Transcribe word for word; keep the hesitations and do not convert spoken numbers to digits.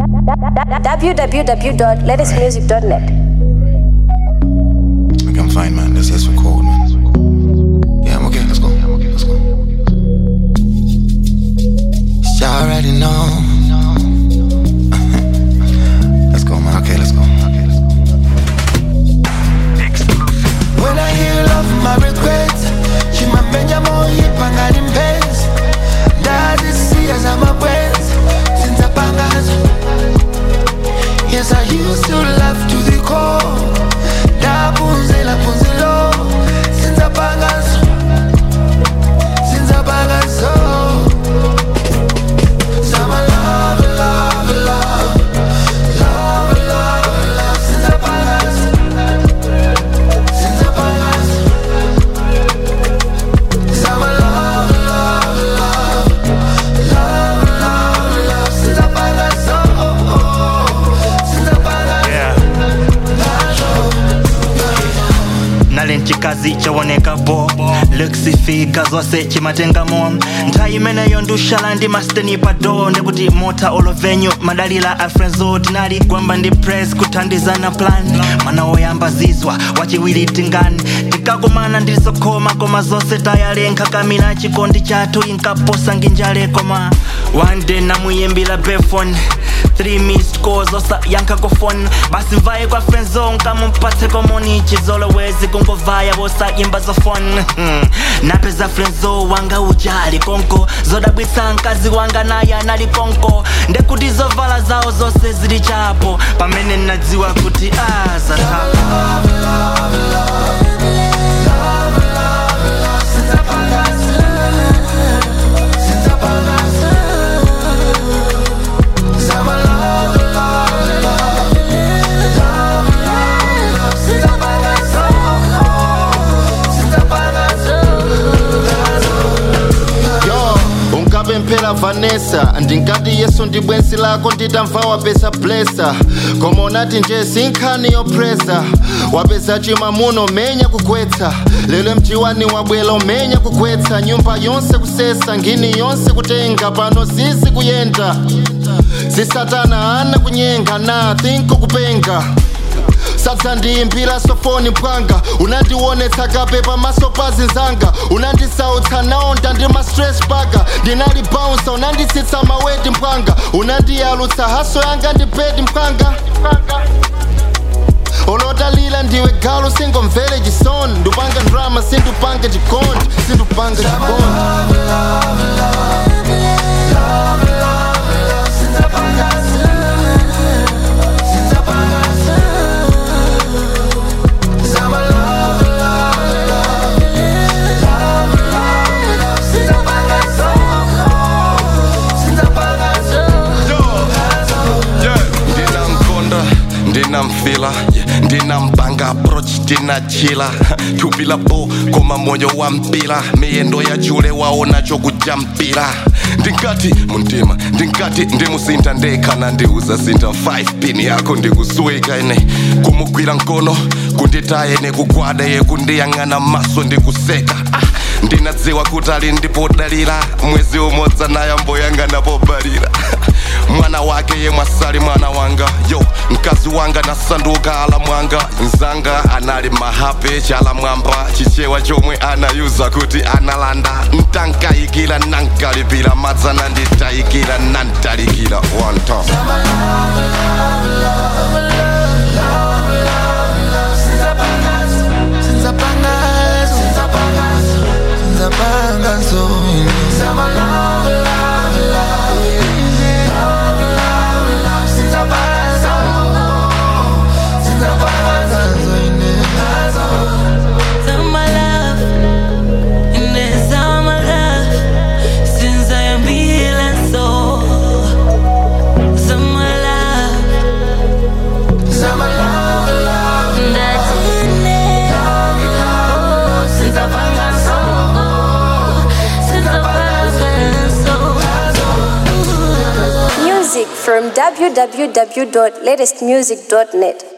w w w dot latest music dot net. Okay, I'm fine, man. Let's let's record, man. Yeah, I'm okay. Let's go. Yeah, I'm okay. Let's go. You already know. Let's go, man. Okay, let's go. Okay, let's go. When I hear love, my regrets. She my penya mo yipanga nimpes. That is serious, I'm a friends. Since I pangas. Yes, I used to love to the core. Da punzela punzelo. Since I pangas. Since I pangas, oh. Some love, love, love. Love, love, love. Since I pangas. Since I pangas. Some love, love, love. Love, love, love. Since I pangas, oh, oh, oh. Since I pangas. Yeah. Nalenchikazi chawoneka bo Luxifika zose chimatenga mo Ntayimene yondushala ndi masteni pado Ndekuti mota olovenyu madalila afrenzo Tinali gwamba ndi press kutandizana plan Mana oyamba zizwa wachiwili tingani Tikakumana ndilisokoma koma zose tayale Nkakamina chikondi chatu inkaposa nginjale koma One day namuyimbila befone Three missed calls osa yanka go phone Basi mvaye kwa friendzone kama mpate komoni Chizolo wezi kungovaya wosa yimba zo phone Napeza friendzone wanga ujali konko Zoda bwisa nkazi wanga naya nali konko Ndekuti zovala zao zose zili chapo Pamene nadziwa kuti aza tapo Love, love, love. Love, love, love. Since I pangas. Since I pangas. Some love, love, love. Love, love, love. Since I pangas, oh, oh. Since I pangas, oh. Yo, unkabe mpela Vanessa Ndingati yesu ndibwensi lako nditamva wapesa blessa Koma unati nje sinkhani yopresa Wapesa chima muno menya kugwetsa Lelo mchiwani wabwela umenya kugwetsa Nyumba yonse kusesa ngini yonse kutenga Pano sisi kuyenda Si satana ana kunyenga na thinko kupenga Satsa ndiyimbira sofoni mpwanga Unandiwonetsa kapepa masopazi nzanga Unandisautsa naonda ndi ma stress bugger Ndinali bouncer unanditsitsa maweti mpwanga Unandiyalutsa haso yanga ndi bed mpwanga Olotalila ndiwe galo singomvele chisoni Ndupanga drama sindupanga chikondi Sindupanga chikondi Love, love, love. Love, love, love. Since I pangas. Since I pangas. Some love, love, love. Love, love, love. Since I pangas, oh, oh. Since I pangas, oh. Yeah, ndinamkonda, ndinamfila ndinampanga approach ndinachila tupila bo koma moyo wa mpila miyendo ya chule waona chokujampila Ndinkati muntima, ndinkati ndimusinta ndekana ndiuza sinta five pin yako ndikusweka ine Kumugwira nkono, kunditaye nekugwada ye kundiyang'ana maso ndikuseka ah, Ndinadziwa kutali ndipodalira mwezi umodza naye mboyanga napobalira Mwana wake ye mwasali mwana wanga Yo, mkazi wanga nasanduka ala mwanga Nzanga anali mahape chala mwamba Chichewa chomwe anayuza kuti analanda Ntankayikila nankalipila Madzana nditayikila nantalikila one time Some love, love, love. Love, love, love. Since I pangas. Since I pangas. Since I pangas. Since I pangas, oh. Some love, love, love. Love, love, love. Since I pangas, oh, oh. Since I pangas, oh. Some love, and there's some love. Since I am feeling so. Some love, Some love, love. that's in it. Love, love. Since I pangas, oh, oh. Since I was so. Music from w w w dot latest music dot net.